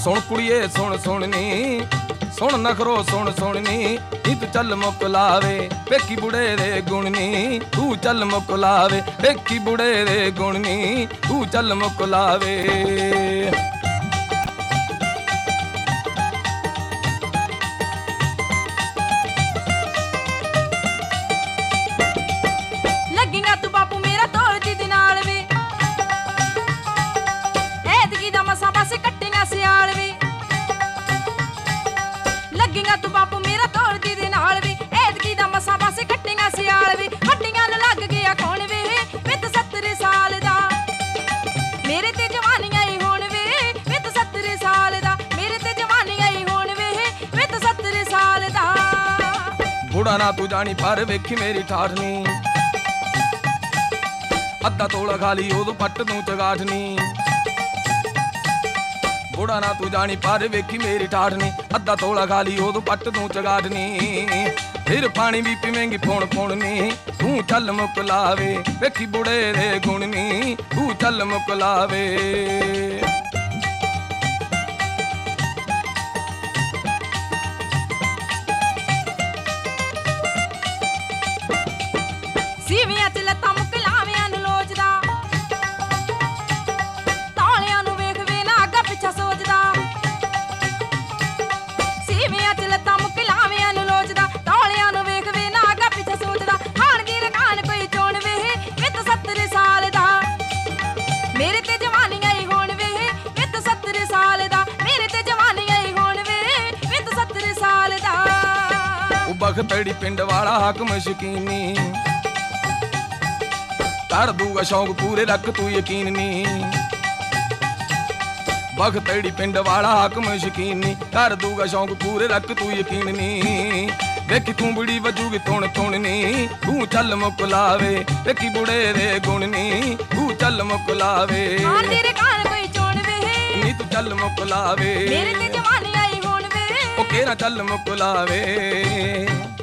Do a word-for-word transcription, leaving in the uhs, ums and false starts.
सुन कुड़िए सुन सुननी सुन नखरो सुन सुननी नी तू चल मुक लावे वेखी बुढ़े दे गुणनी तू चल मुक लावे वेखी बुढ़े दे गुणनी तू चल मुक लावे। लगेगा तू बापू मेरा तोड़ दी दे नाल वे ऐतकी दा मसा बस कट्टेगा सियाल वे। लगेगा तू बापू मेरा तोड़ दी दे नाल वे ऐतकी दा मसा बस कट्टेगा सियाल वे। हड्डियां न लग गया कौन वे वित सत्तर साल दा मेरे ते जवानी आई होण वे वित सत्तर साल दा मेरे ते जवानी आई होण वे वित सत्तर साल दा। बुढ़ा ना तू जानी पर वेखी मेरी ठाठनी अद्धा तोला खाली उदो पट तू चगाठनी। बुढ़ा ना तू जानी पर वेखी मेरी ठाठनी अद्धा तोला खाली उदो पट तू चगाठनी। फिर पानी भी पीवेंगी पुण पुणनी तू चल मुक लावे वेखी बुढ़े दे गुणनी तू चल मुक लावे। सीवियां च लत्तां मुक लावियां नु लोचदा तौलियां नु वेख वे ना अग्गा पिछा सोचदा। सीवियां च लत्तां मुक लावियां नु लोचदा तौलियां नु वेख वे ना अग्गा पिछा सोचदा। खान दी रकान कोई चोण वे वित सत्तर साल दा मेरे ते जवानी आई होण वे वित सत्तर साल दा मेरे ते जवानी आई होण वे वित सत्तर साल दा। ओ बखतड़ी पिंड वाला हाकम शकीनी कर दूगा शौक पूरे रख तू यकीन नी। बखतड़ी पिंड वाला हाकम शकीनी कर दूगा शौक पूरे रख तू यकीन नी। वेखी तू बड़ी वजूगी तुण तुणनी तू चल मुक लावे वेखी बुढ़े दे गुणनी तू चल मुक लावे। खान दी रकान कोई चोण वे नी तू चल मुक लावे मेरे ते जवानी आई होण वे ओ केरा चल मुक लावे।